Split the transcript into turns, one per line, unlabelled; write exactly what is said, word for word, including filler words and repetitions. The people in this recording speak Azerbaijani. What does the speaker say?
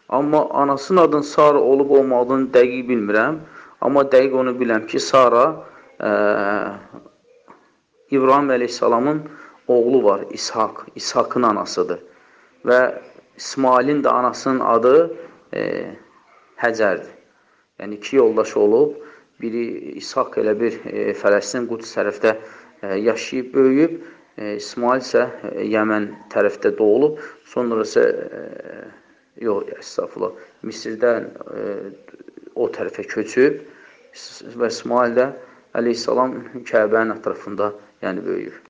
Amma anasının adının Sara olub olmadığını dəqiq bilmirəm. Amma dəqiq onu biləm ki, Sara ə, İbrahim əleyhissalamın oğlu var, İshak. İshakın anasıdır. Və İsmailin də anasının adı e, Həcərdir. Yəni, iki yoldaş olub. Biri İshak elə bir e, Fələstin, Qudüs tərəfdə e, yaşayıb, böyüyüb. E, İsmail isə e, Yəmən tərəfdə doğulub. Sonra isə, e, yox, estağfurullah, Misirdən e, o tərəfə köçüb və İsmail də əleyhissalam Kəbənin ətrafında yəni böyüyüb.